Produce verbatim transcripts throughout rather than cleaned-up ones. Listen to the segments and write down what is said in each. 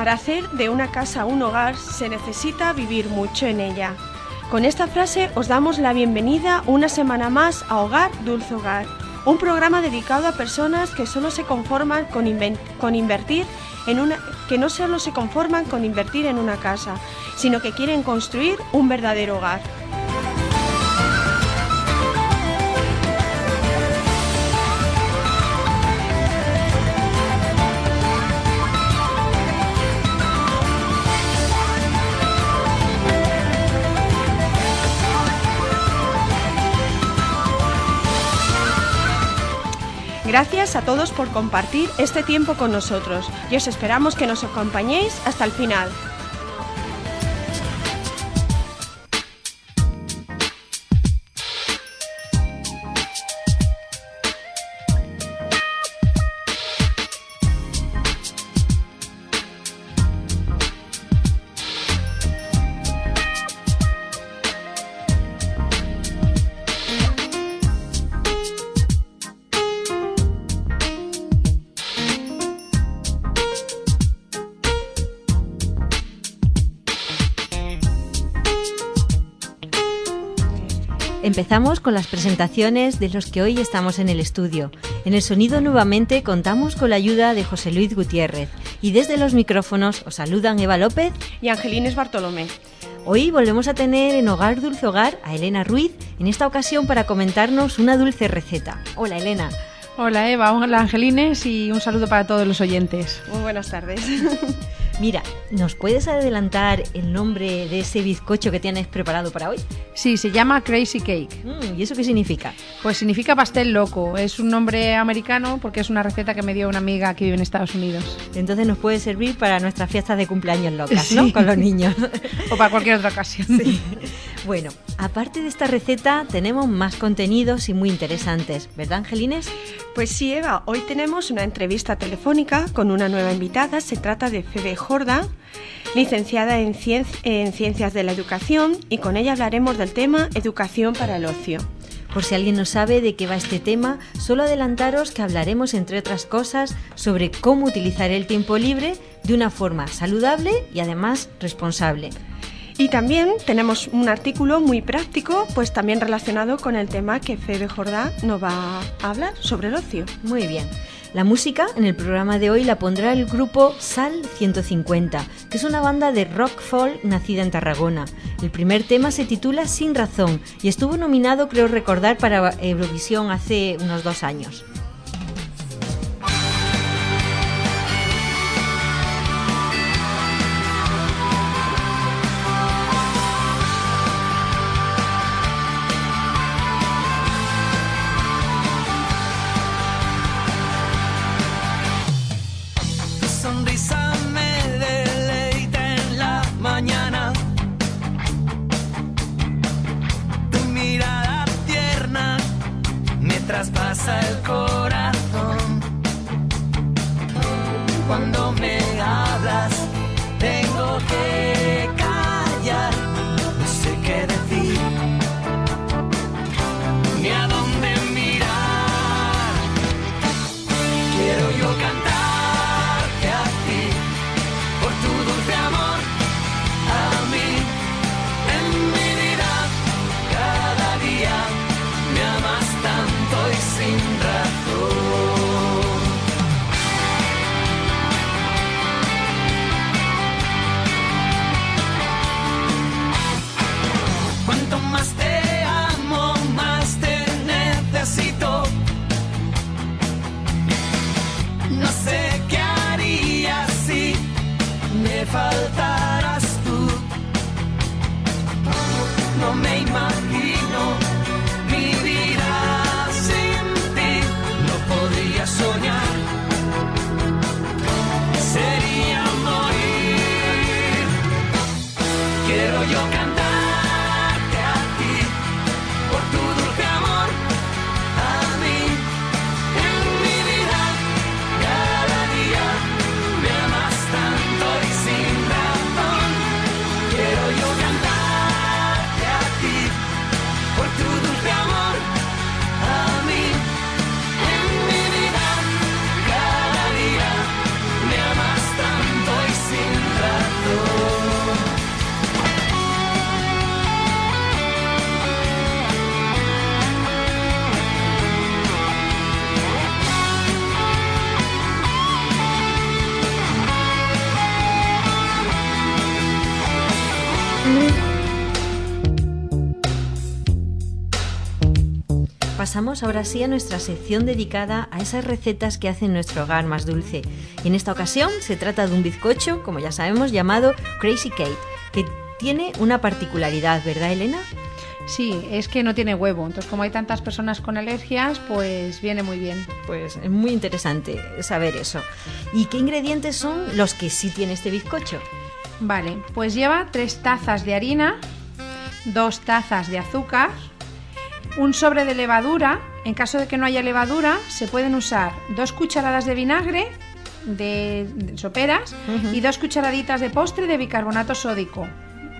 Para hacer de una casa un hogar se necesita vivir mucho en ella. Con esta frase os damos la bienvenida una semana más a Hogar Dulce Hogar, un programa dedicado a personas que solo se conforman con, inven- con invertir en una, que no solo se conforman con invertir en una casa, sino que quieren construir un verdadero hogar. Gracias a todos por compartir este tiempo con nosotros y os esperamos que nos acompañéis hasta el final. Empezamos con las presentaciones de los que hoy estamos en el estudio. En el sonido nuevamente contamos con la ayuda de José Luis Gutiérrez y desde los micrófonos os saludan Eva López y Angelines Bartolomé. Hoy volvemos a tener en Hogar Dulce Hogar a Elena Ruiz, en esta ocasión para comentarnos una dulce receta. Hola Elena. Hola Eva, hola Angelines y un saludo para todos los oyentes. Muy buenas tardes. Mira, ¿nos puedes adelantar el nombre de ese bizcocho que tienes preparado para hoy? Sí, se llama Crazy Cake. Mm, ¿Y eso qué significa? Pues significa pastel loco. Es un nombre americano porque es una receta que me dio una amiga que vive en Estados Unidos. Entonces nos puede servir para nuestras fiestas de cumpleaños locas, ¿no? Sí. Con los niños. O para cualquier otra ocasión. Sí. Bueno, aparte de esta receta tenemos más contenidos y muy interesantes, ¿verdad, Angelines? Pues sí, Eva, hoy tenemos una entrevista telefónica con una nueva invitada. Se trata de Febe Jorda, licenciada en, cien- en Ciencias de la Educación, y con ella hablaremos del tema Educación para el Ocio. Por si alguien no sabe de qué va este tema, solo adelantaros que hablaremos, entre otras cosas, sobre cómo utilizar el tiempo libre de una forma saludable y además responsable. Y también tenemos un artículo muy práctico, pues también relacionado con el tema que Febe Jorda nos va a hablar sobre el ocio. Muy bien. La música en el programa de hoy la pondrá el grupo Sal ciento cincuenta, que es una banda de rock folk nacida en Tarragona. El primer tema se titula Sin Razón y estuvo nominado, creo recordar, para Eurovisión hace unos dos años. Traspasa el corazón. Cuando me hablas, tengo que callar. No sé qué decir, ni a dónde mirar. Quiero yo cantarte a ti, por tu dulce amor, a mí, en mi vida, cada día me amas tanto y sin razón. Cuanto más te amo, más te necesito. No sé qué haría si me faltaras tú. No me imagino mi vida sin ti, no podría soñar, sería morir. Quiero yo cantarte a ti, por tu dulce amor, a mí, en mi vida, cada pasamos ahora sí a nuestra sección dedicada a esas recetas que hacen nuestro hogar más dulce. Y en esta ocasión se trata de un bizcocho, como ya sabemos, llamado Crazy Kate, que tiene una particularidad, ¿verdad, Elena? Sí, es que no tiene huevo, entonces como hay tantas personas con alergias, pues viene muy bien. Pues es muy interesante saber eso. ¿Y qué ingredientes son los que sí tiene este bizcocho? Vale, pues lleva tres tazas de harina, dos tazas de azúcar, un sobre de levadura. En caso de que no haya levadura, se pueden usar dos cucharadas de vinagre de, de soperas uh-huh. y dos cucharaditas de postre de bicarbonato sódico.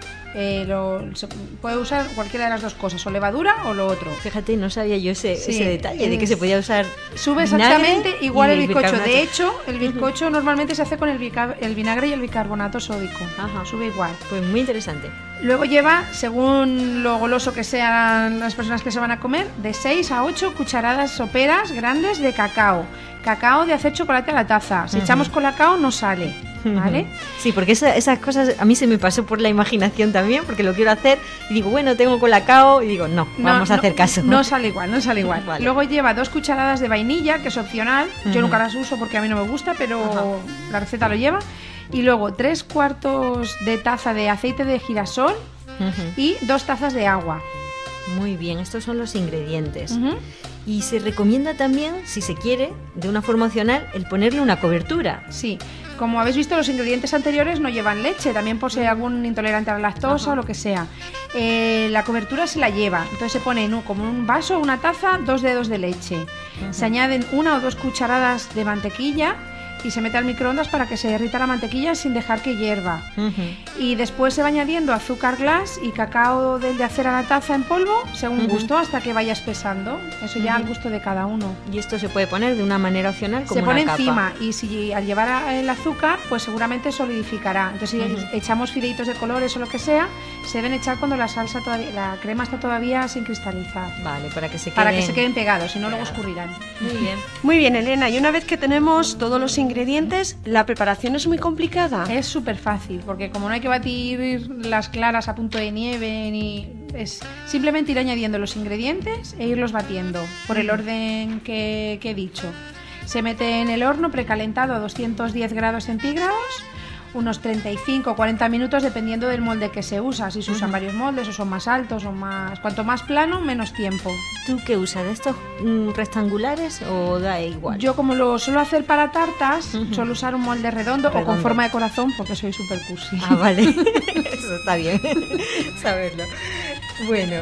Eh, lo, se puede usar cualquiera de las dos cosas, o levadura o lo otro. Fíjate, no sabía yo ese, sí, ese detalle es, de que se podía usar. Sube exactamente igual el bizcocho. Bicarbonato. De hecho, el bizcocho uh-huh. normalmente se hace con el, bica, el vinagre y el bicarbonato sódico. Ajá. Sube igual. Pues muy interesante. Luego lleva, según lo goloso que sean las personas que se van a comer, de seis a ocho cucharadas soperas grandes de cacao. Cacao de hacer chocolate a la taza. Si uh-huh. echamos colacao no sale, ¿vale? Sí, porque esa, esas cosas a mí se me pasó por la imaginación también, porque lo quiero hacer y digo, bueno, tengo colacao y digo, no, no vamos a no, hacer caso. No sale igual, no sale igual. Vale. Luego lleva dos cucharadas de vainilla, que es opcional. Uh-huh. Yo nunca las uso porque a mí no me gusta, pero uh-huh. la receta lo lleva. Y luego tres cuartos de taza de aceite de girasol uh-huh. y dos tazas de agua. Muy bien, estos son los ingredientes. Uh-huh. Y se recomienda también, si se quiere, de una forma opcional, el ponerle una cobertura. Sí, como habéis visto, los ingredientes anteriores no llevan leche, también por si hay algún intolerante a la lactosa Ajá. o lo que sea. Eh, la cobertura se la lleva, entonces se pone en un, como un vaso, una taza, dos dedos de leche. Uh-huh. Se añaden una o dos cucharadas de mantequilla y se mete al microondas para que se derrita la mantequilla sin dejar que hierva. Uh-huh. Y después se va añadiendo azúcar glass y cacao del de hacer a la taza en polvo, según uh-huh. gusto, hasta que vaya espesando. Eso ya uh-huh. al gusto de cada uno. Y esto se puede poner de una manera opcional como se pone una encima capa. Y si al llevar el azúcar, pues seguramente solidificará. Entonces si uh-huh. echamos fideitos de colores o lo que sea, se deben echar cuando la salsa todavía, la crema está todavía sin cristalizar. Vale, para que se queden, para que se queden pegados, si no luego escurrirán. Muy bien. Muy bien, Elena. Y una vez que tenemos todos los ingredientes, ¿la preparación es muy complicada? Es súper fácil, porque como no hay que batir las claras a punto de nieve, ni es simplemente ir añadiendo los ingredientes e irlos batiendo por el orden que, que he dicho. Se mete en el horno precalentado a doscientos diez grados centígrados, unos treinta y cinco o cuarenta minutos dependiendo del molde que se usa, si se usan uh-huh. varios moldes o son más altos o más... Cuanto más plano, menos tiempo. ¿Tú qué usas? ¿De estos mm, rectangulares o da igual? Yo como lo suelo hacer para tartas, uh-huh. suelo usar un molde redondo, redondo o con forma de corazón porque soy súper cursi. Ah, vale. Eso está bien saberlo. Bueno...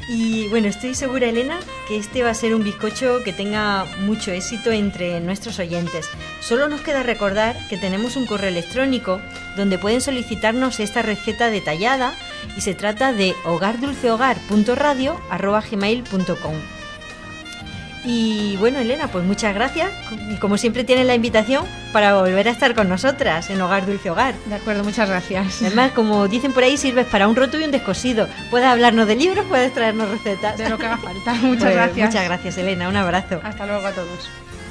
Y bueno, estoy segura, Elena, que este va a ser un bizcocho que tenga mucho éxito entre nuestros oyentes. Solo nos queda recordar que tenemos un correo electrónico donde pueden solicitarnos esta receta detallada y se trata de hogardulcehogar punto radio arroba gmail punto com. Y bueno, Elena, pues muchas gracias. Y como siempre tienes la invitación para volver a estar con nosotras en Hogar Dulce Hogar. De acuerdo, muchas gracias. Además, como dicen por ahí, sirves para un roto y un descosido. Puedes hablarnos de libros, puedes traernos recetas. De lo que haga falta. Muchas pues, gracias. Muchas gracias, Elena. Un abrazo. Hasta luego a todos.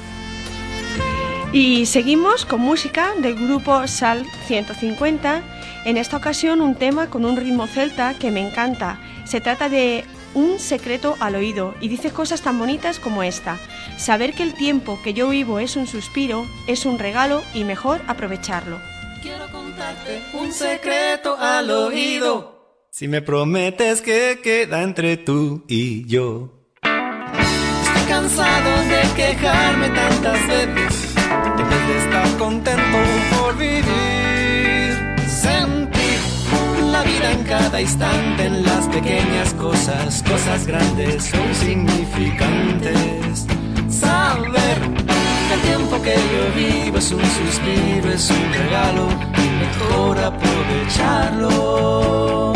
Y seguimos con música del grupo Sal ciento cincuenta. En esta ocasión un tema con un ritmo celta que me encanta. Se trata de Un secreto al oído y dice cosas tan bonitas como esta: saber que el tiempo que yo vivo es un suspiro, es un regalo y mejor aprovecharlo. Quiero contarte un secreto al oído, si me prometes que queda entre tú y yo. Estoy cansado de quejarme tantas veces, en vez de estar contento por vivir, sentir la vida en cada instante, en las pequeñas cosas, cosas grandes o insignificantes. Saber que el tiempo que yo vivo es un suspiro, es un regalo y mejor aprovecharlo.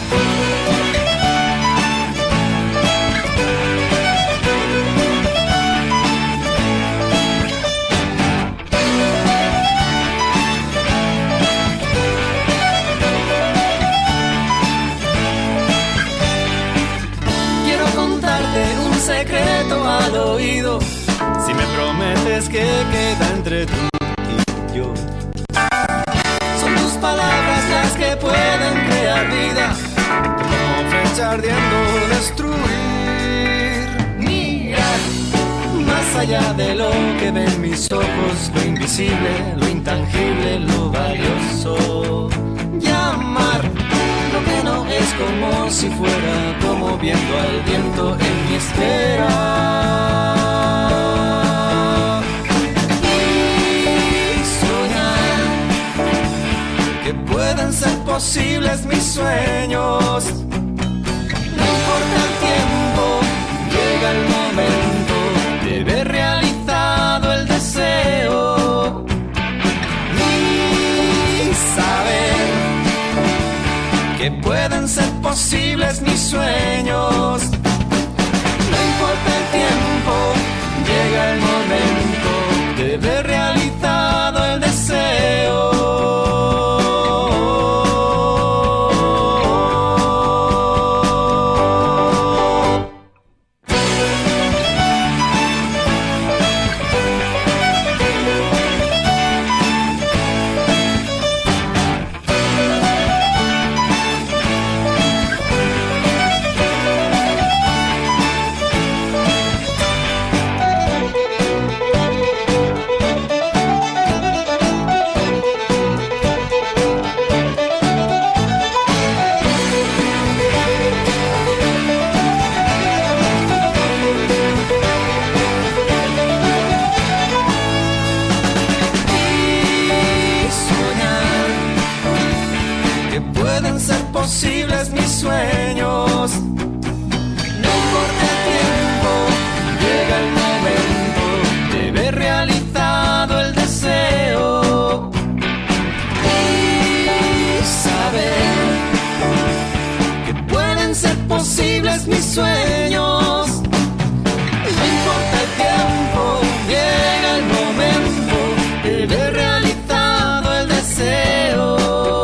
Un secreto al oído, si me prometes que queda entre tú y yo. Son tus palabras las que pueden crear vida, como flecha ardiendo destruir. Mi allá de lo que ven mis ojos, lo invisible, lo intangible, lo valioso. Llamar lo que no es como si fuera, como viendo al viento en mi espera. Y soñar que pueden ser posibles mis sueños. No importa el tiempo, llega el momento de ver realizado el deseo y saber que pueden ser posibles mis sueños. No importa el tiempo, llega el momento de ver realizado el deseo. Posibles mis sueños. No importa el tiempo, llega el momento de ver realizado el deseo y saber que pueden ser posibles mis sueños. No importa el tiempo, llega el momento de ver realizado el deseo.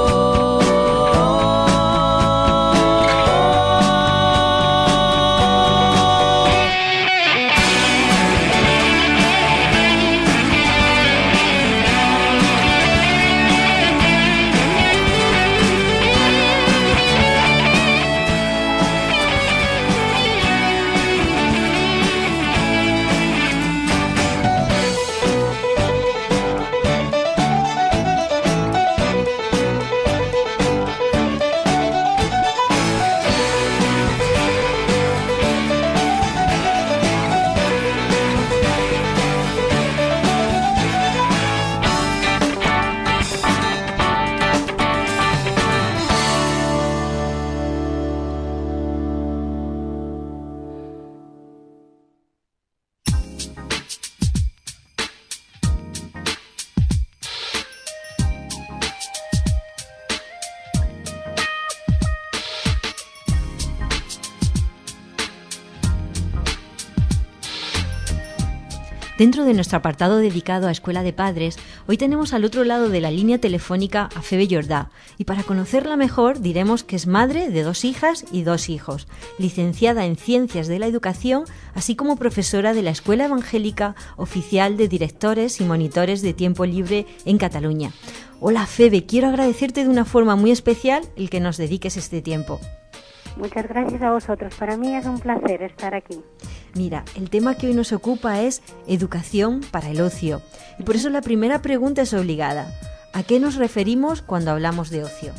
Dentro de nuestro apartado dedicado a Escuela de Padres, hoy tenemos al otro lado de la línea telefónica a Febe Jordà, y para conocerla mejor diremos que es madre de dos hijas y dos hijos, licenciada en Ciencias de la Educación, así como profesora de la Escuela Evangélica Oficial de Directores y Monitores de Tiempo Libre en Cataluña. Hola Febe, quiero agradecerte de una forma muy especial el que nos dediques este tiempo. Muchas gracias a vosotros. Para mí es un placer estar aquí. Mira, el tema que hoy nos ocupa es educación para el ocio. Y por eso la primera pregunta es obligada. ¿A qué nos referimos cuando hablamos de ocio?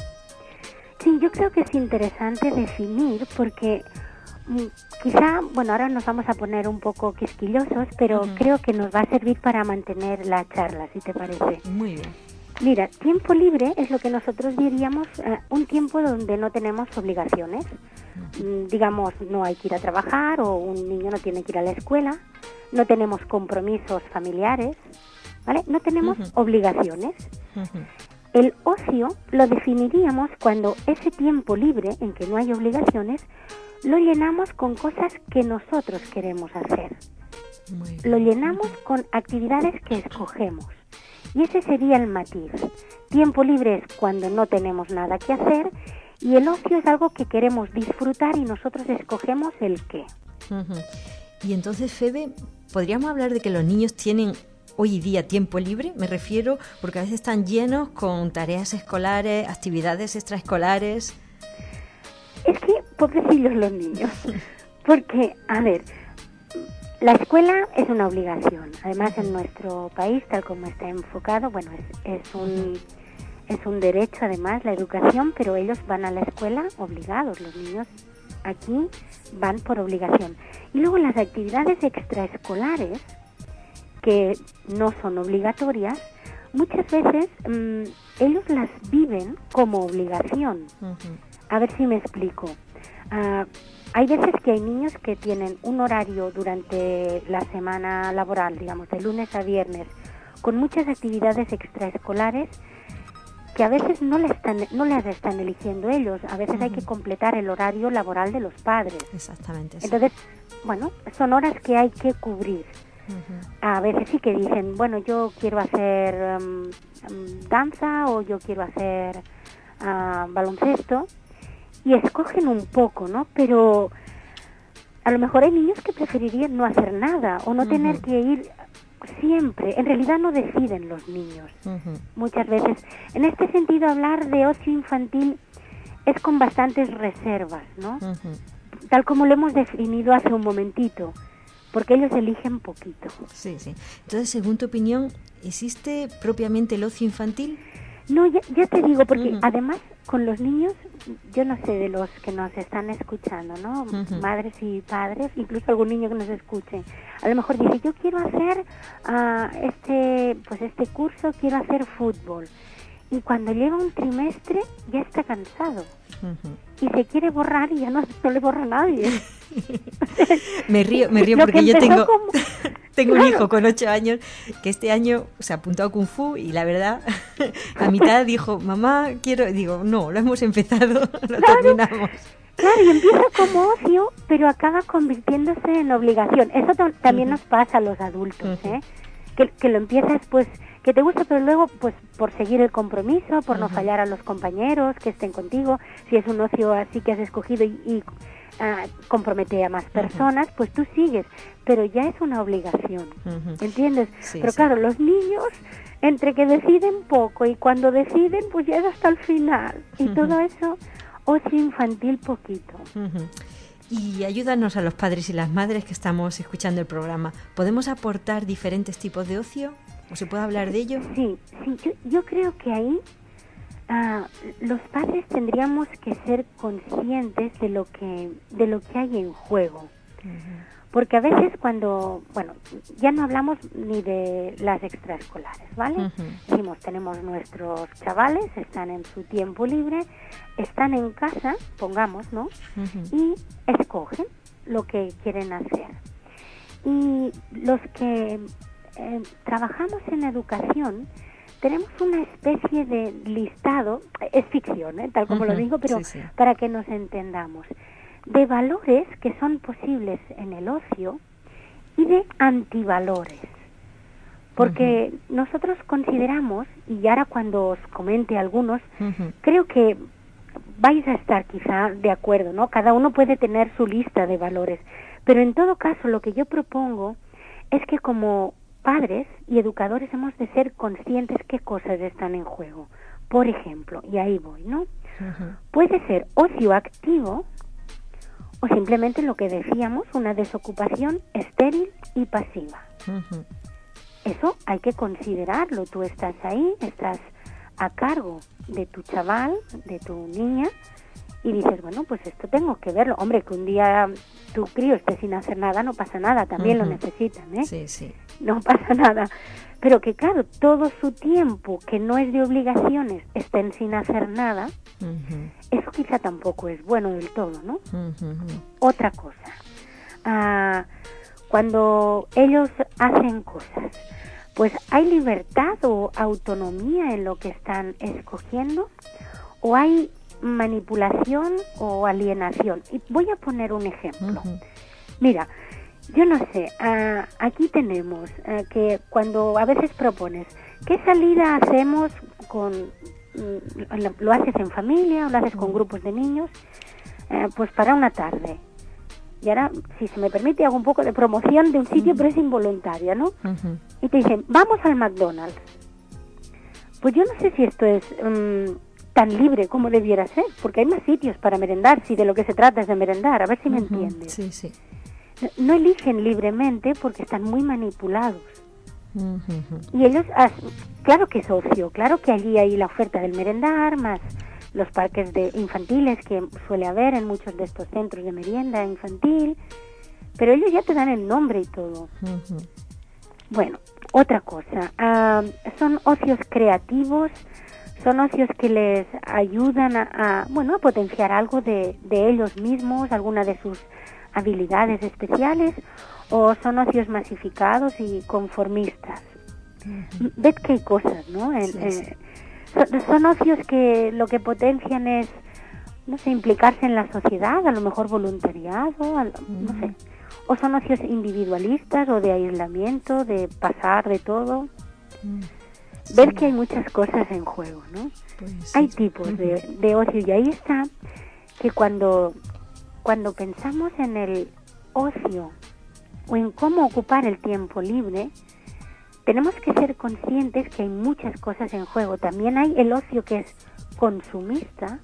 Sí, yo creo que es interesante definir porque mm, quizá, bueno, ahora nos vamos a poner un poco quisquillosos, pero uh-huh. creo que nos va a servir para mantener la charla, si te parece. Muy bien. Mira, tiempo libre es lo que nosotros diríamos eh, un tiempo donde no tenemos obligaciones. Mm, digamos, no hay que ir a trabajar o un niño no tiene que ir a la escuela, no tenemos compromisos familiares, ¿vale? No tenemos uh-huh. obligaciones. Uh-huh. El ocio lo definiríamos cuando ese tiempo libre en que no hay obligaciones lo llenamos con cosas que nosotros queremos hacer. Lo llenamos con actividades que escogemos. Y ese sería el matiz. Tiempo libre es cuando no tenemos nada que hacer y el ocio es algo que queremos disfrutar y nosotros escogemos el qué. Uh-huh. Y entonces, Febe, ¿podríamos hablar de que los niños tienen hoy día tiempo libre? Me refiero porque a veces están llenos con tareas escolares, actividades extraescolares. Es que, pobrecillos los niños. Porque, a ver, La escuela es una obligación. Además, en nuestro país, tal como está enfocado, bueno, es, es un es un derecho, además, la educación, pero ellos van a la escuela obligados. Los niños aquí van por obligación. Y luego las actividades extraescolares, que no son obligatorias, muchas veces mmm, ellos las viven como obligación. Uh-huh. A ver si me explico. Uh, hay veces que hay niños que tienen un horario durante la semana laboral, digamos, de lunes a viernes, con muchas actividades extraescolares que a veces no, le están, no las están eligiendo ellos. A veces uh-huh. hay que completar el horario laboral de los padres. Exactamente. Sí. Entonces, bueno, son horas que hay que cubrir. Uh-huh. A veces sí que dicen, bueno, yo quiero hacer um, um, danza o yo quiero hacer uh, baloncesto, y escogen un poco, ¿no? Pero a lo mejor hay niños que preferirían no hacer nada o no uh-huh. tener que ir siempre. En realidad no deciden los niños, uh-huh. muchas veces. En este sentido, hablar de ocio infantil es con bastantes reservas, ¿no? Uh-huh. Tal como lo hemos definido hace un momentito, porque ellos eligen poquito. Sí, sí. Entonces, según tu opinión, ¿existe propiamente el ocio infantil? No, ya, ya te digo, porque uh-huh. además con los niños, yo no sé, de los que nos están escuchando, ¿no? Uh-huh. Madres y padres, incluso algún niño que nos escuche, a lo mejor dice, yo quiero hacer uh, este, pues este curso, quiero hacer fútbol. Y cuando lleva un trimestre ya está cansado. Uh-huh. Y se quiere borrar y ya no, no le borra a nadie. me río, me río porque yo tengo, como... tengo claro. un hijo con ocho años que este año se apuntó a Kung Fu y la verdad, a mitad dijo, mamá, quiero... Digo, no, lo hemos empezado, lo claro. terminamos. Claro, y empieza como ocio, pero acaba convirtiéndose en obligación. Eso t- también uh-huh. nos pasa a los adultos, uh-huh. ¿eh? Que, que lo empiezas, pues... que te gusta, pero luego, pues, por seguir el compromiso, por uh-huh. no fallar a los compañeros que estén contigo, si es un ocio así que has escogido y, y uh, compromete a más personas, uh-huh. pues tú sigues, pero ya es una obligación, uh-huh. ¿entiendes? Sí, pero sí. Claro, los niños, entre que deciden poco y cuando deciden, pues ya es hasta el final, y uh-huh. todo eso, ocio infantil poquito. Uh-huh. Y ayúdanos a los padres y las madres que estamos escuchando el programa. ¿Podemos aportar diferentes tipos de ocio? ¿O se puede hablar de ello? Sí, sí, yo, yo creo que ahí uh, los padres tendríamos que ser conscientes de lo que de lo que hay en juego. Uh-huh. Porque a veces cuando, bueno, ya no hablamos ni de las extraescolares, ¿vale? Uh-huh. Decimos, tenemos nuestros chavales, están en su tiempo libre, están en casa, pongamos, ¿no? Uh-huh. Y escogen lo que quieren hacer. Y los que... Eh, trabajamos en educación, tenemos una especie de listado, es ficción, ¿eh? tal como uh-huh, lo digo, pero sí, sí. para que nos entendamos, de valores que son posibles en el ocio y de antivalores. Porque uh-huh. nosotros consideramos, y ahora cuando os comente algunos, uh-huh. creo que vais a estar quizá de acuerdo, ¿no? Cada uno puede tener su lista de valores, pero en todo caso lo que yo propongo es que como padres y educadores hemos de ser conscientes qué cosas están en juego. Por ejemplo, y ahí voy, ¿no? Uh-huh. Puede ser ocio activo o simplemente lo que decíamos, una desocupación estéril y pasiva. Uh-huh. Eso hay que considerarlo. Tú estás ahí, estás a cargo de tu chaval, de tu niña, y dices, bueno, pues esto tengo que verlo. Hombre, que un día tu crío esté sin hacer nada, no pasa nada, también uh-huh. lo necesitan, ¿eh? Sí, sí. No pasa nada. Pero que claro, todo su tiempo, que no es de obligaciones, estén sin hacer nada, uh-huh. eso quizá tampoco es bueno del todo, ¿no? Uh-huh. Otra cosa, uh, cuando ellos hacen cosas, pues hay libertad o autonomía en lo que están escogiendo, o hay manipulación o alienación. Y voy a poner un ejemplo. Uh-huh. Mira, yo no sé, uh, aquí tenemos uh, que cuando a veces propones, ¿qué salida hacemos con, mm, lo, lo haces en familia o lo haces uh-huh. con grupos de niños? Uh, pues para una tarde. Y ahora, si se me permite, hago un poco de promoción de un sitio, uh-huh. pero es involuntaria, ¿no? Uh-huh. Y te dicen, vamos al McDonald's. Pues yo no sé si esto es... Um, tan libre como debiera ser, porque hay más sitios para merendar, si de lo que se trata es de merendar, a ver si me uh-huh, entiendes. Sí, sí. no eligen libremente porque están muy manipulados. Uh-huh. Y ellos, claro que es ocio, claro que allí hay la oferta del merendar, más los parques de infantiles que suele haber en muchos de estos centros de merienda infantil, pero ellos ya te dan el nombre y todo. Uh-huh. Bueno, otra cosa, uh, son ocios creativos, son ocios que les ayudan a, a bueno, a potenciar algo de, de ellos mismos, alguna de sus habilidades especiales, o son ocios masificados y conformistas. Uh-huh. Ved que hay cosas, ¿no? En, sí, sí. Eh, son, son ocios que lo que potencian es, no sé, implicarse en la sociedad, a lo mejor voluntariado, a, uh-huh. no sé. O son ocios individualistas o de aislamiento, de pasar de todo. Uh-huh. Sí. Ver que hay muchas cosas en juego, ¿no? Pues sí. Hay tipos uh-huh. de, de ocio, y ahí está que cuando, cuando pensamos en el ocio o en cómo ocupar el tiempo libre, tenemos que ser conscientes que hay muchas cosas en juego. También hay el ocio que es consumista,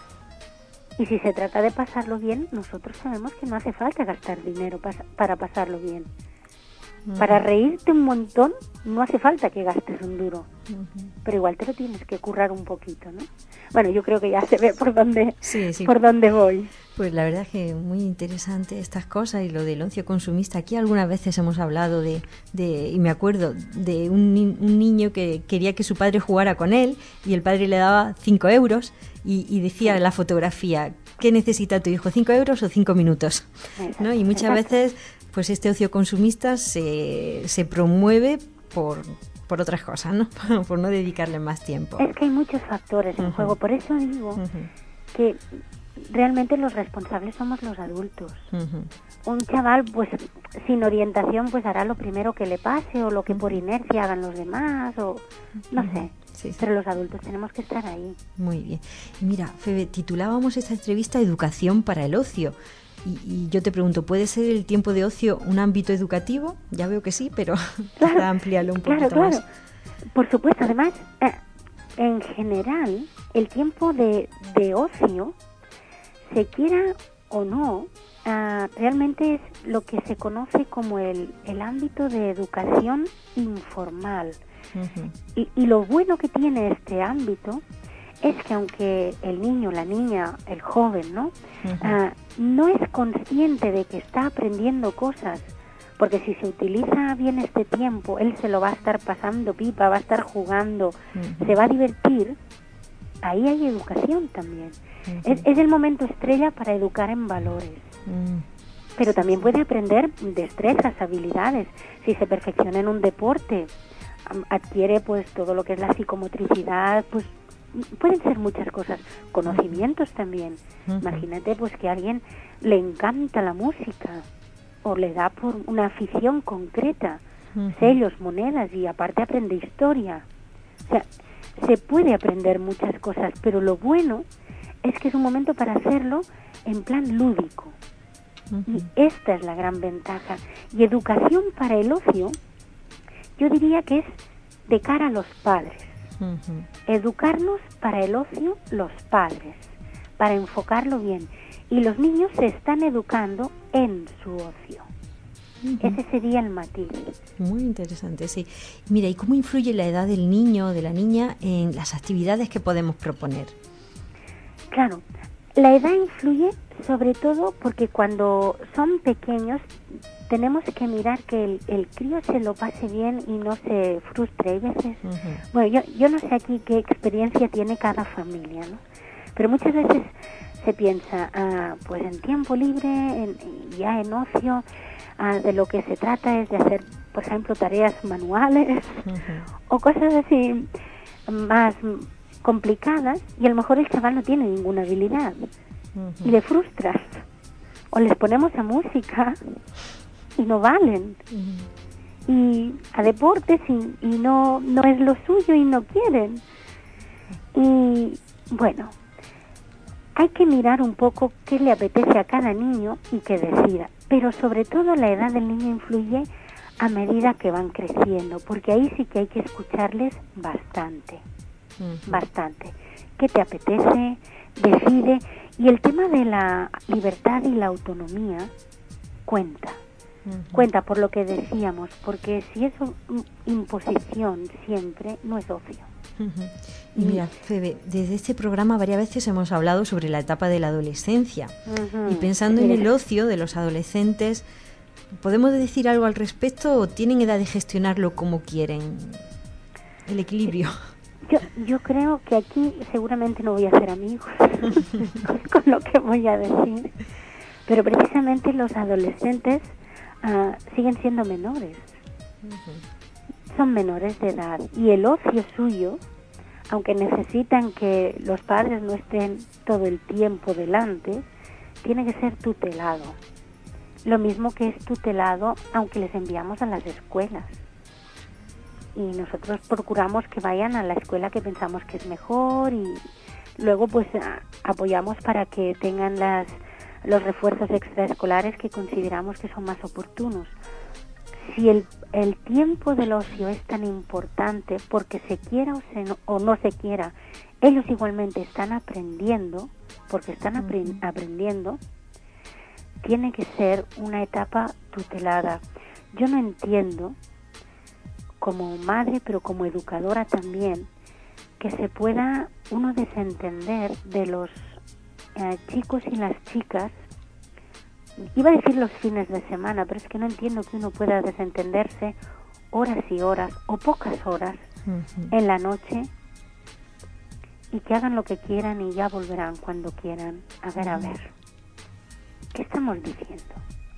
y si se trata de pasarlo bien, nosotros sabemos que no hace falta gastar dinero para, para pasarlo bien. Uh-huh. Para reírte un montón no hace falta que gastes un duro, uh-huh. pero igual te lo tienes que currar un poquito, ¿no? Bueno, yo creo que ya se ve por dónde, sí, sí. por dónde voy. Pues la verdad es que muy interesante estas cosas, y lo del ocio consumista. Aquí algunas veces hemos hablado de, de y me acuerdo de un, ni- un niño que quería que su padre jugara con él, y el padre le daba cinco euros y, y decía en la fotografía, ¿qué necesita tu hijo? ¿Cinco euros o cinco minutos? Exacto, ¿no? Y muchas exacto. veces pues este ocio consumista se, se promueve por, por otras cosas, ¿no? Por no dedicarle más tiempo. Es que hay muchos factores en uh-huh. juego, por eso digo uh-huh. que realmente los responsables somos los adultos. Uh-huh. Un chaval, pues, sin orientación, pues hará lo primero que le pase, o lo que por inercia hagan los demás, o no uh-huh. sé. Sí, sí. Pero los adultos tenemos que estar ahí. Muy bien. Y mira, Febe, titulábamos esta entrevista Educación para el ocio. Y, y yo te pregunto, ¿puede ser el tiempo de ocio un ámbito educativo? Ya veo que sí, pero claro, para ampliarlo un poquito claro, más. Claro, por supuesto. Además, eh, en general, el tiempo de, de ocio, se quiera o no, uh, realmente es lo que se conoce como el, el ámbito de educación informal. Uh-huh. Y, y lo bueno que tiene este ámbito es que aunque el niño, la niña, el joven, ¿no? Uh-huh. Uh, no es consciente de que está aprendiendo cosas, porque si se utiliza bien este tiempo, él se lo va a estar pasando pipa, va a estar jugando, uh-huh. se va a divertir, ahí hay educación también. Uh-huh. Es, es el momento estrella para educar en valores. Uh-huh. Pero también puede aprender destrezas, habilidades. Si se perfecciona en un deporte, adquiere pues todo lo que es la psicomotricidad, pues pueden ser muchas cosas, conocimientos también. Uh-huh. Imagínate pues que a alguien le encanta la música o le da por una afición concreta, uh-huh. sellos, monedas, y aparte aprende historia. O sea, se puede aprender muchas cosas, pero lo bueno es que es un momento para hacerlo en plan lúdico. Uh-huh. Y esta es la gran ventaja. Y educación para el ocio, yo diría que es de cara a los padres. Uh-huh. Educarnos para el ocio los padres, para enfocarlo bien. Y los niños se están educando en su ocio. Uh-huh. Ese sería el matiz. Muy interesante, sí. Mira, ¿y cómo influye la edad del niño o de la niña en las actividades que podemos proponer? Claro, la edad influye sobre todo porque cuando son pequeños tenemos que mirar que el, el crío se lo pase bien y no se frustre. Hay veces, uh-huh. bueno, yo, yo no sé aquí qué experiencia tiene cada familia, ¿no? Pero muchas veces se piensa, ah, pues en tiempo libre, en, ya en ocio, ah, de lo que se trata es de hacer, por ejemplo, tareas manuales uh-huh. o cosas así más complicadas, y a lo mejor el chaval no tiene ninguna habilidad uh-huh. y le frustras. O les ponemos a música y no valen, uh-huh. y a deportes y, y no, no es lo suyo y no quieren. Y bueno, hay que mirar un poco qué le apetece a cada niño y que decida, pero sobre todo la edad del niño influye a medida que van creciendo, porque ahí sí que hay que escucharles bastante, uh-huh. bastante. ¿Qué te apetece? Decide. Y el tema de la libertad y la autonomía cuenta. Uh-huh. Cuenta por lo que decíamos, porque si es imposición siempre, no es ocio. Uh-huh. Y mira, Febe, desde este programa varias veces hemos hablado sobre la etapa de la adolescencia. Uh-huh. Y pensando en el ocio de los adolescentes, ¿podemos decir algo al respecto o tienen edad de gestionarlo como quieren? El equilibrio. Yo, yo creo que aquí seguramente no voy a hacer amigos con lo que voy a decir, pero precisamente los adolescentes uh, siguen siendo menores. Uh-huh. Son menores de edad y el ocio suyo, aunque necesitan que los padres no estén todo el tiempo delante, tiene que ser tutelado. Lo mismo que es tutelado aunque les enviamos a las escuelas. Y nosotros procuramos que vayan a la escuela que pensamos que es mejor y luego pues a, apoyamos para que tengan las los refuerzos extraescolares que consideramos que son más oportunos. Si el, el tiempo del ocio es tan importante, porque se quiera o, se no, o no se quiera, ellos igualmente están aprendiendo, porque están apre- aprendiendo, tiene que ser una etapa tutelada. Yo no entiendo, como madre, pero como educadora también, que se pueda uno desentender de los eh, chicos y las chicas. Iba a decir los fines de semana, pero es que no entiendo que uno pueda desentenderse horas y horas o pocas horas uh-huh. en la noche y que hagan lo que quieran y ya volverán cuando quieran. A ver, a ver, ¿qué estamos diciendo?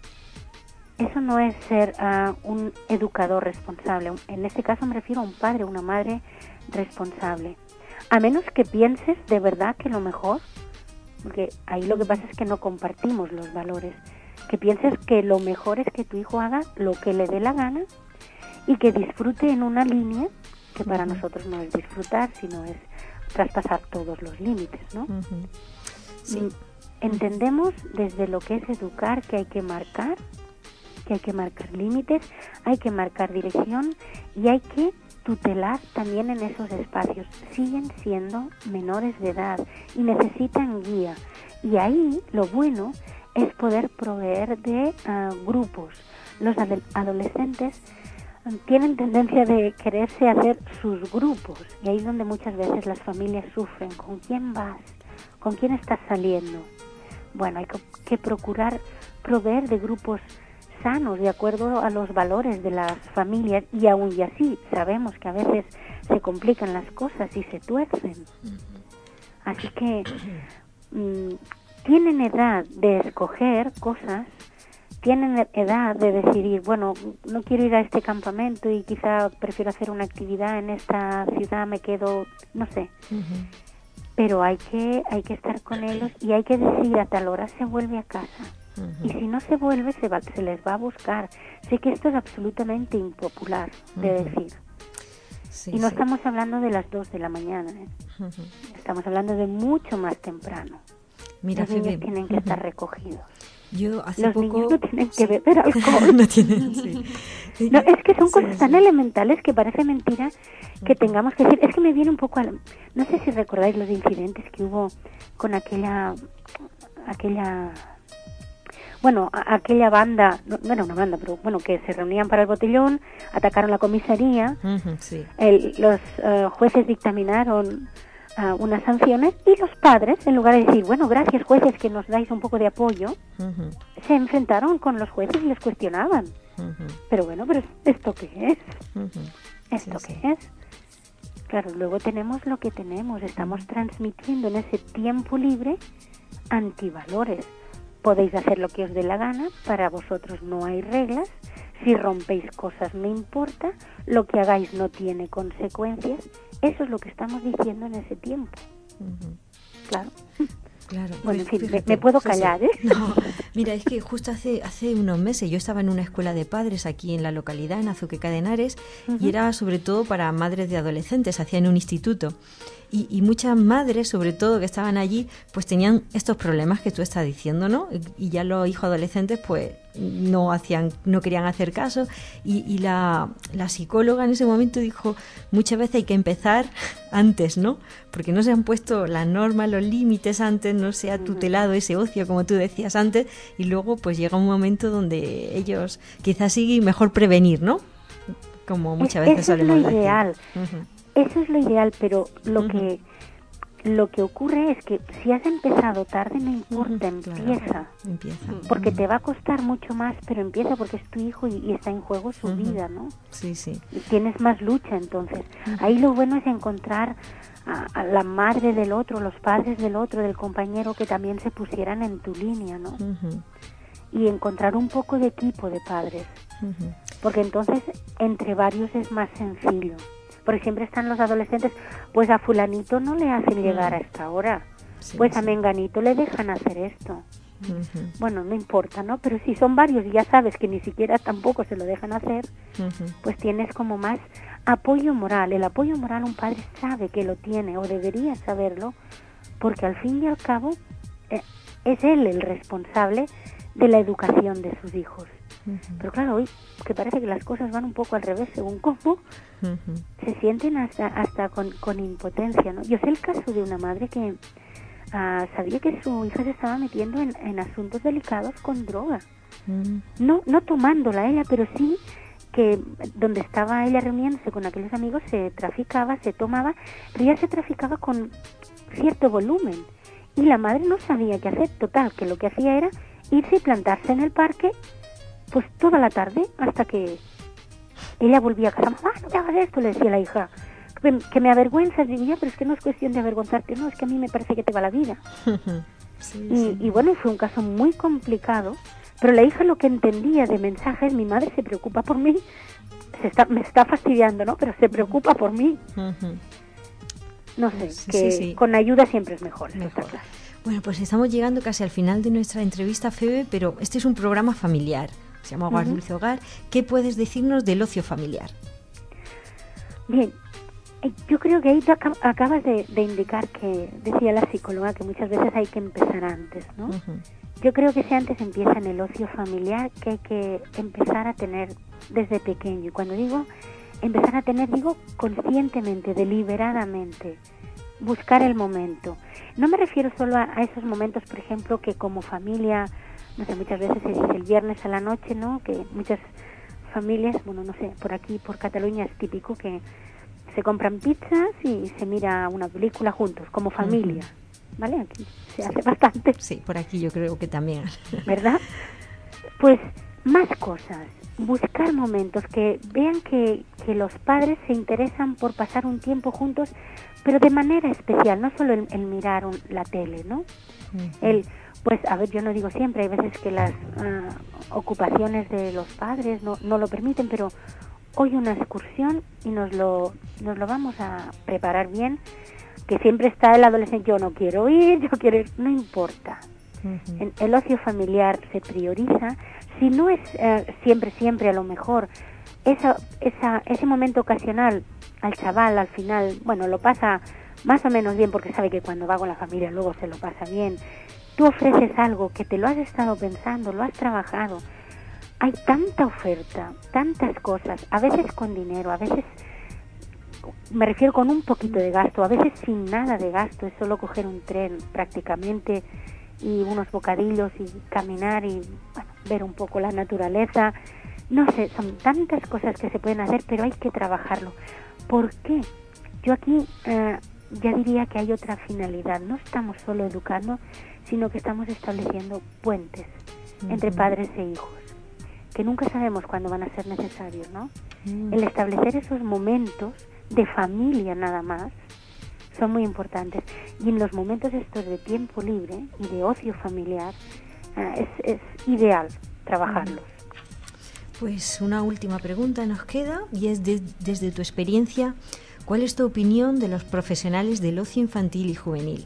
Eso no es ser uh, un educador responsable. En este caso me refiero a un padre, una madre responsable. A menos que pienses de verdad que lo mejor, porque ahí lo que pasa es que no compartimos los valores, que pienses que lo mejor es que tu hijo haga lo que le dé la gana y que disfrute en una línea que para uh-huh. nosotros no es disfrutar, sino es traspasar todos los límites, ¿no? Uh-huh. Sí. Entendemos desde lo que es educar que hay que marcar, que hay que marcar límites, hay que marcar dirección y hay que tutelar también en esos espacios. Siguen siendo menores de edad y necesitan guía. Y ahí lo bueno es poder proveer de uh, grupos. Los ad- adolescentes um, tienen tendencia de quererse hacer sus grupos y ahí es donde muchas veces las familias sufren. ¿Con quién vas? ¿Con quién estás saliendo? Bueno, hay que, que procurar proveer de grupos sanos, de acuerdo a los valores de las familias, y aún y así sabemos que a veces se complican las cosas y se tuercen. Así que mmm, tienen edad de escoger cosas, tienen edad de decidir, bueno, no quiero ir a este campamento y quizá prefiero hacer una actividad en esta ciudad, me quedo, no sé. Uh-huh. Pero hay que, hay que estar con ellos y hay que decir a tal hora se vuelve a casa. Uh-huh. Y si no se vuelve, se, va, se les va a buscar. Sé que esto es absolutamente impopular de uh-huh. decir. Sí, y no sí. estamos hablando de las dos de la mañana, ¿eh? Uh-huh. Estamos hablando de mucho más temprano. Mira, los niños Febe, tienen que uh-huh. estar recogidos. Yo hace los poco... niños no tienen que beber alcohol. no tienen, sí. No, es que son sí, cosas sí. tan elementales que parece mentira que uh-huh. tengamos que decir. Es que me viene un poco a la, no sé si recordáis los incidentes que hubo con aquella aquella bueno, a, aquella banda, no, no era una banda, pero bueno, que se reunían para el botellón, atacaron la comisaría, uh-huh, sí. el, los uh, jueces dictaminaron uh, unas sanciones y los padres, en lugar de decir, bueno, gracias jueces que nos dais un poco de apoyo, uh-huh. se enfrentaron con los jueces y les cuestionaban. Uh-huh. Pero bueno, pero ¿esto qué es? Uh-huh. ¿Esto sí, qué sí. es? Claro, luego tenemos lo que tenemos, estamos uh-huh. transmitiendo en ese tiempo libre antivalores. Podéis hacer lo que os dé la gana, para vosotros no hay reglas, si rompéis cosas no importa, lo que hagáis no tiene consecuencias. Eso es lo que estamos diciendo en ese tiempo. Uh-huh. Claro. Claro, bueno, en fin, fíjate, me, me puedo callar, sí, sí. ¿eh? No, mira, es que justo hace hace unos meses yo estaba en una escuela de padres aquí en la localidad, en Azuqueca de Henares, uh-huh. y era sobre todo para madres de adolescentes, hacía en un instituto. Y, y muchas madres, sobre todo, que estaban allí, pues tenían estos problemas que tú estás diciendo, ¿no? Y, y ya los hijos adolescentes, pues, no hacían, no querían hacer caso. Y, y la, la psicóloga en ese momento dijo, muchas veces hay que empezar antes, ¿no? Porque no se han puesto las normas, los límites antes, no se ha tutelado ese ocio, como tú decías antes, y luego pues llega un momento donde ellos quizás sí mejor prevenir, ¿no? Como muchas veces solemos decir. Eso es lo ideal, uh-huh. Eso es lo ideal, pero lo uh-huh. que lo que ocurre es que si has empezado tarde, no importa, uh-huh, empieza, claro, empieza, porque uh-huh. te va a costar mucho más, pero empieza porque es tu hijo y, y está en juego su uh-huh. vida, ¿no? Sí, sí. Y tienes más lucha, entonces. Uh-huh. Ahí lo bueno es encontrar a, a la madre del otro, los padres del otro, del compañero, que también se pusieran en tu línea, ¿no? Uh-huh. Y encontrar un poco de equipo de padres, uh-huh. porque entonces entre varios es más sencillo. Porque siempre están los adolescentes, pues a fulanito no le hacen llegar a esta hora, sí, pues sí. a menganito le dejan hacer esto. Uh-huh. Bueno, no importa, ¿no? Pero si son varios y ya sabes que ni siquiera tampoco se lo dejan hacer, uh-huh. pues tienes como más apoyo moral. El apoyo moral un padre sabe que lo tiene o debería saberlo, porque al fin y al cabo eh, es él el responsable de la educación de sus hijos. Uh-huh. Pero claro, hoy que parece que las cosas van un poco al revés según cómo, uh-huh. se sienten hasta hasta con, con impotencia, ¿no? Yo sé el caso de una madre que uh, sabía que su hija se estaba metiendo en, en asuntos delicados con droga, uh-huh. no no tomándola ella, pero sí que donde estaba ella reuniéndose con aquellos amigos se traficaba, se tomaba, pero ya se traficaba con cierto volumen y la madre no sabía qué hacer. Total, que lo que hacía era irse y plantarse en el parque pues toda la tarde hasta que ella volvía a casa. Mamá, no te hagas esto, le decía la hija, que, que me avergüenzas. Digo, ya, pero es que no es cuestión de avergonzarte, no, es que a mí me parece que te va la vida. Sí, y, sí. y bueno, fue un caso muy complicado, pero la hija lo que entendía de mensajes, mi madre se preocupa por mí, se está, me está fastidiando, ¿no? Pero se preocupa por mí. Uh-huh. No sé, sí, que sí, sí. con ayuda siempre es mejor, mejor. Está claro. Bueno, pues estamos llegando casi al final de nuestra entrevista, Febe, pero este es un programa familiar. Se llama Hogar, uh-huh. Dulce Hogar. ¿Qué puedes decirnos del ocio familiar? Bien, yo creo que ahí tú acabas de, de indicar que, decía la psicóloga, que muchas veces hay que empezar antes, ¿no? Uh-huh. Yo creo que si antes empieza en el ocio familiar, que hay que empezar a tener desde pequeño. Y cuando digo empezar a tener, digo conscientemente, deliberadamente, buscar el momento. No me refiero solo a, a esos momentos, por ejemplo, que como familia, no sé, muchas veces se dice el viernes a la noche, ¿no? Que muchas familias, bueno, no sé, por aquí, por Cataluña es típico que se compran pizzas y se mira una película juntos, como familia, uh-huh. ¿vale? Aquí se hace bastante. Sí, por aquí yo creo que también. ¿Verdad? Pues más cosas, buscar momentos que vean que, que los padres se interesan por pasar un tiempo juntos, pero de manera especial, no solo el, el mirar un, la tele, ¿no? Uh-huh. El Pues, a ver, yo no digo siempre, hay veces que las uh, ocupaciones de los padres no, no lo permiten, pero hoy una excursión y nos lo, nos lo vamos a preparar bien, que siempre está el adolescente, yo no quiero ir, yo quiero ir, no importa. Uh-huh. En, el ocio familiar se prioriza, si no es uh, siempre, siempre a lo mejor, esa, esa, ese momento ocasional al chaval al final, bueno, lo pasa más o menos bien porque sabe que cuando va con la familia luego se lo pasa bien. Tú ofreces algo que te lo has estado pensando, lo has trabajado. Hay tanta oferta, tantas cosas, a veces con dinero, a veces, me refiero con un poquito de gasto, a veces sin nada de gasto, es solo coger un tren prácticamente y unos bocadillos y caminar y bueno, ver un poco la naturaleza. No sé, son tantas cosas que se pueden hacer, pero hay que trabajarlo. ¿Por qué? Yo aquí eh, ya diría que hay otra finalidad. No estamos solo educando, sino que estamos estableciendo puentes uh-huh. entre padres e hijos, que nunca sabemos cuándo van a ser necesarios, ¿no? Uh-huh. El establecer esos momentos de familia nada más son muy importantes. Y en los momentos estos de tiempo libre y de ocio familiar uh, es, es ideal trabajarlos. Uh-huh. Pues una última pregunta nos queda y es de, desde tu experiencia, ¿cuál es tu opinión de los profesionales del ocio infantil y juvenil?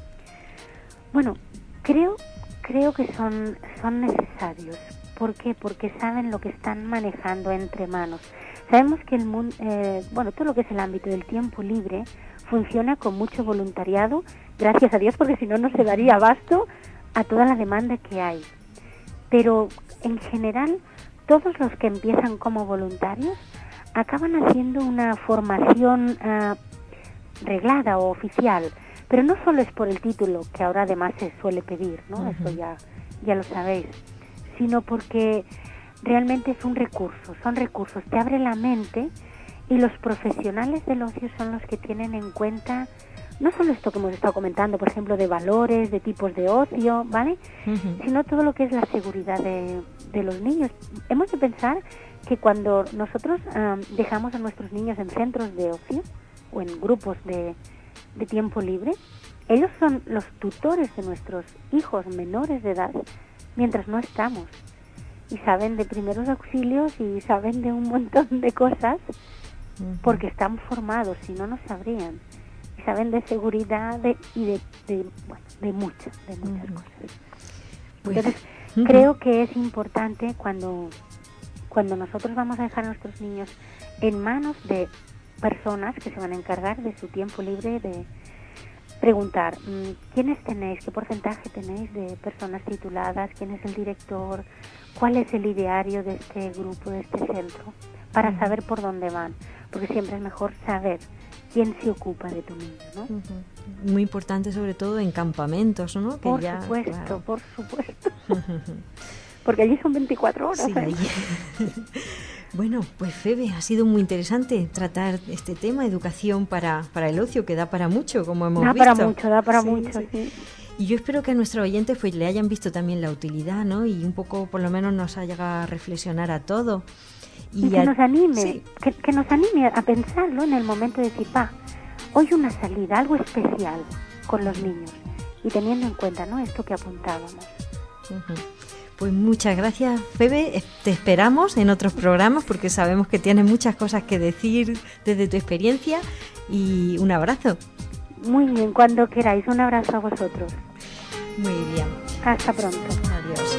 Bueno, creo creo que son son necesarios. ¿Por qué? Porque saben lo que están manejando entre manos. Sabemos que el mundo, eh, bueno, todo lo que es el ámbito del tiempo libre funciona con mucho voluntariado, gracias a Dios, porque si no, no se daría abasto a toda la demanda que hay. Pero en general, todos los que empiezan como voluntarios acaban haciendo una formación uh, reglada o oficial. Pero no solo es por el título, que ahora además se suele pedir, ¿no? Uh-huh. Eso ya, ya lo sabéis, sino porque realmente es un recurso, son recursos, te abre la mente, y los profesionales del ocio son los que tienen en cuenta no solo esto que hemos estado comentando, por ejemplo, de valores, de tipos de ocio, ¿vale? Uh-huh. Sino todo lo que es la seguridad de, de los niños. Hemos de pensar que cuando nosotros um, dejamos a nuestros niños en centros de ocio o en grupos de, de tiempo libre, ellos son los tutores de nuestros hijos menores de edad mientras no estamos. Y saben de primeros auxilios y saben de un montón de cosas uh-huh. porque están formados, si no, no sabrían. Saben de seguridad de, y de, de, bueno, de muchas, de muchas uh-huh. cosas. Entonces, uh-huh. creo que es importante cuando, cuando nosotros vamos a dejar a nuestros niños en manos de personas que se van a encargar de su tiempo libre, de preguntar, ¿quiénes tenéis? ¿Qué porcentaje tenéis de personas tituladas? ¿Quién es el director? ¿Cuál es el ideario de este grupo, de este centro? Para uh-huh. saber por dónde van, porque siempre es mejor saber quién se ocupa de tu niño, ¿no? Uh-huh. Muy importante, sobre todo en campamentos, ¿no? Que por ya, supuesto, claro. por supuesto. Porque allí son veinticuatro horas. Sí, ¿eh? allí. Bueno, pues Febe, ha sido muy interesante tratar este tema, educación para, para el ocio, que da para mucho, como hemos da visto. Da para mucho, da para sí, mucho, sí. sí. Y yo espero que a nuestros oyentes pues le hayan visto también la utilidad, ¿no? Y un poco, por lo menos, nos haya llegado a reflexionar a todo. Y, y que a... nos anime, sí. que, que nos anime a pensarlo en el momento de decir, pa, hoy una salida, algo especial con los niños. Y teniendo en cuenta, ¿no?, esto que apuntábamos. Uh-huh. Pues muchas gracias, Febe. Te esperamos en otros programas porque sabemos que tienes muchas cosas que decir desde tu experiencia. Y un abrazo. Muy bien, cuando queráis. Un abrazo a vosotros. Muy bien. Hasta pronto. Adiós.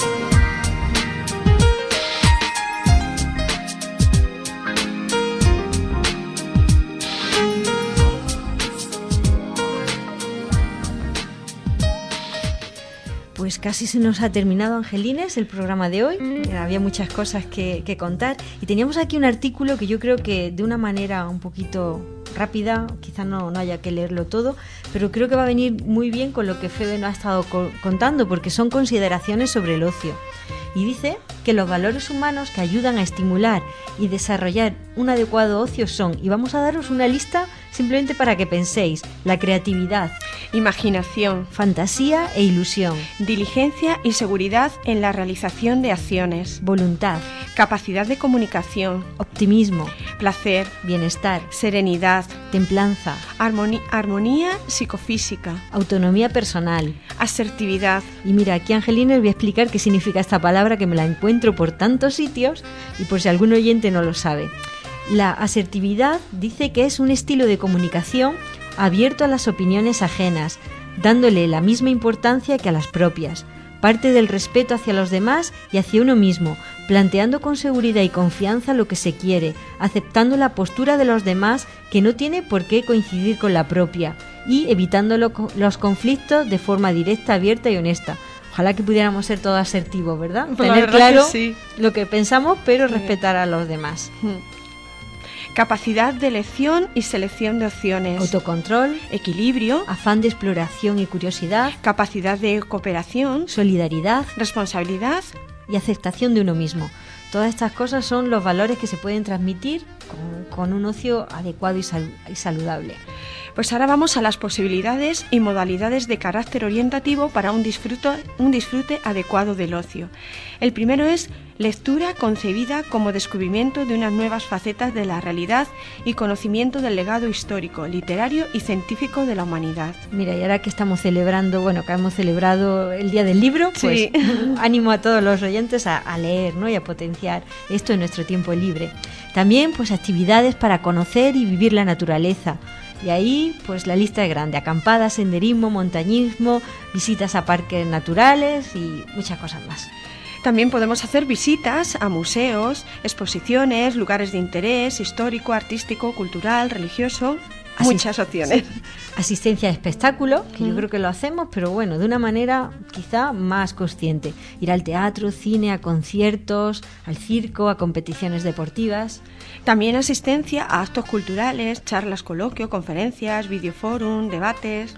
Pues casi se nos ha terminado, Angelines, el programa de hoy. Mm. Había muchas cosas que, que contar. Y teníamos aquí un artículo que yo creo que de una manera un poquito rápida, quizás no, no haya que leerlo todo, pero creo que va a venir muy bien con lo que Febe nos ha estado co- contando, porque son consideraciones sobre el ocio. Y dice que los valores humanos que ayudan a estimular y desarrollar un adecuado ocio son, y vamos a daros una lista simplemente para que penséis: la creatividad, imaginación, fantasía e ilusión, diligencia y seguridad en la realización de acciones, voluntad, capacidad de comunicación, optimismo, placer, bienestar, serenidad, templanza, armonía, armonía psicofísica, autonomía personal, asertividad. Y mira, aquí Angelina les voy a explicar qué significa esta palabra, que me la encuentro por tantos sitios y por si algún oyente no lo sabe. La asertividad dice que es un estilo de comunicación abierto a las opiniones ajenas, dándole la misma importancia que a las propias. Parte del respeto hacia los demás y hacia uno mismo, planteando con seguridad y confianza lo que se quiere, aceptando la postura de los demás que no tiene por qué coincidir con la propia y evitando lo, los conflictos de forma directa, abierta y honesta. Ojalá que pudiéramos ser todos asertivos, ¿verdad? Pues tener claro sí. lo que pensamos, pero sí. respetar a los demás. Capacidad de elección y selección de opciones. Autocontrol. Equilibrio. Afán de exploración y curiosidad. Capacidad de cooperación. Solidaridad. Responsabilidad. Y aceptación de uno mismo. Todas estas cosas son los valores que se pueden transmitir con, con un ocio adecuado y, sal, y saludable. Pues ahora vamos a las posibilidades y modalidades de carácter orientativo para un disfrute, un disfrute adecuado del ocio. El primero es lectura concebida como descubrimiento de unas nuevas facetas de la realidad y conocimiento del legado histórico, literario y científico de la humanidad. Mira, y ahora que estamos celebrando, bueno, que hemos celebrado el Día del Libro, pues sí. ánimo a todos los oyentes a, a leer, ¿no?, y a potenciar esto en nuestro tiempo libre. También, pues, actividades para conocer y vivir la naturaleza. Y ahí, pues, la lista es grande: acampadas, senderismo, montañismo, visitas a parques naturales y muchas cosas más. También podemos hacer visitas a museos, exposiciones, lugares de interés histórico, artístico, cultural, religioso. Asist- muchas opciones. Sí. Asistencia a espectáculos, que mm. yo creo que lo hacemos, pero bueno, de una manera quizá más consciente. Ir al teatro, cine, a conciertos, al circo, a competiciones deportivas. También asistencia a actos culturales, charlas, coloquio, conferencias, videoforum, debates.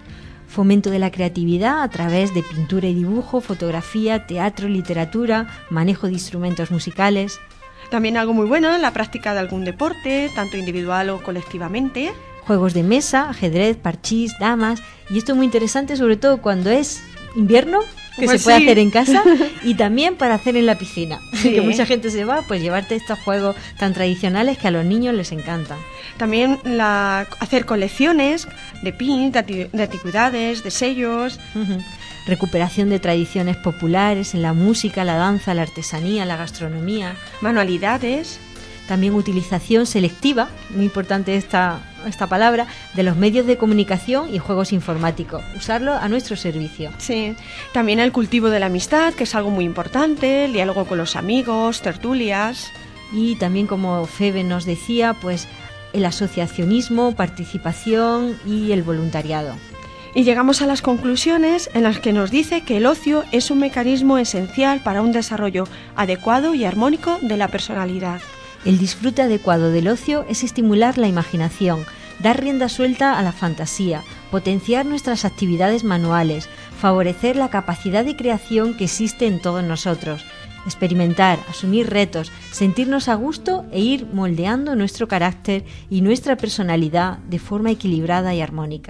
fomento de la creatividad a través de pintura y dibujo, fotografía, teatro, literatura, manejo de instrumentos musicales. También algo muy bueno, la práctica de algún deporte, tanto individual o colectivamente. Juegos de mesa, ajedrez, parchís, damas, y esto es muy interesante sobre todo cuando es invierno, que pues se puede sí. hacer en casa y también para hacer en la piscina, Sí. que mucha gente se va, pues llevarte estos juegos tan tradicionales que a los niños les encantan. También la, hacer colecciones de pins, de, ati- de antigüedades, de sellos. Ujú. Recuperación de tradiciones populares en la música, la danza, la artesanía, la gastronomía. Manualidades. También utilización selectiva, muy importante esta, esta palabra, de los medios de comunicación y juegos informáticos. Usarlo a nuestro servicio. Sí. También el cultivo de la amistad, que es algo muy importante, el diálogo con los amigos, tertulias. Y también, como Febe nos decía, pues el asociacionismo, participación y el voluntariado. Y llegamos a las conclusiones en las que nos dice que el ocio es un mecanismo esencial para un desarrollo adecuado y armónico de la personalidad. El disfrute adecuado del ocio es estimular la imaginación, dar rienda suelta a la fantasía, potenciar nuestras actividades manuales, favorecer la capacidad de creación que existe en todos nosotros, experimentar, asumir retos, sentirnos a gusto e ir moldeando nuestro carácter y nuestra personalidad de forma equilibrada y armónica.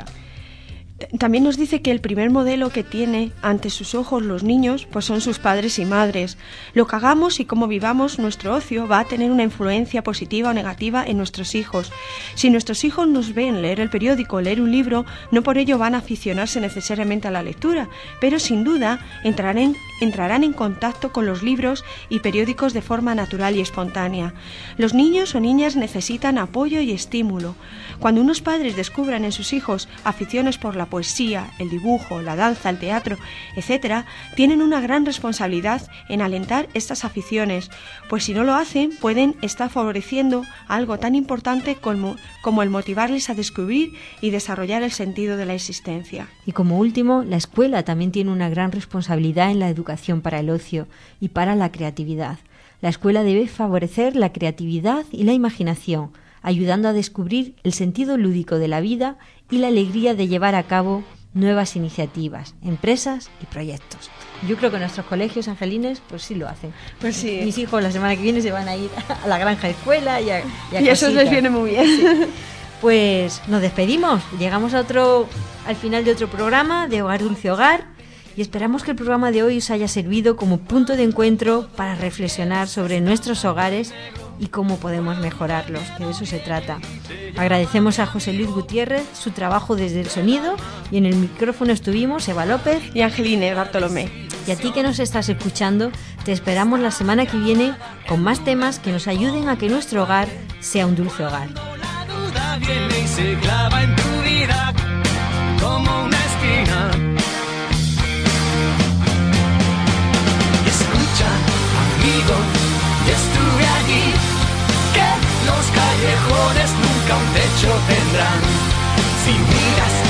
También nos dice que el primer modelo que tiene ante sus ojos los niños pues son sus padres y madres. Lo que hagamos y cómo vivamos nuestro ocio va a tener una influencia positiva o negativa en nuestros hijos. Si nuestros hijos nos ven leer el periódico o leer un libro, no por ello van a aficionarse necesariamente a la lectura, pero sin duda entrarán en, entrarán en contacto con los libros y periódicos de forma natural y espontánea. Los niños o niñas necesitan apoyo y estímulo. Cuando unos padres descubran en sus hijos aficiones por la poesía, el dibujo, la danza, el teatro, etcétera, tienen una gran responsabilidad en alentar estas aficiones, pues si no lo hacen pueden estar favoreciendo algo tan importante como, como el motivarles a descubrir y desarrollar el sentido de la existencia. Y como último, la escuela también tiene una gran responsabilidad en la educación para el ocio y para la creatividad. La escuela debe favorecer la creatividad y la imaginación, ayudando a descubrir el sentido lúdico de la vida y la alegría de llevar a cabo nuevas iniciativas, empresas y proyectos. Yo creo que nuestros colegios angelines pues sí lo hacen. Pues sí. Mis hijos la semana que viene se van a ir a la granja escuela y a, y a Y eso casitas. les viene muy bien. Sí. Pues nos despedimos, llegamos a otro, al final de otro programa de Hogar Dulce Hogar y esperamos que el programa de hoy os haya servido como punto de encuentro para reflexionar sobre nuestros hogares y cómo podemos mejorarlos, que de eso se trata. Agradecemos a José Luis Gutiérrez su trabajo desde el sonido y en el micrófono estuvimos Eva López Y Angeline Bartolomé. y a ti que nos estás escuchando, te esperamos la semana que viene con más temas que nos ayuden a que nuestro hogar sea un dulce hogar. La duda viene y se clava en tu vida como una espina. Y escucha, amigo, y estuve allí, que los callejones nunca un techo tendrán. Si miras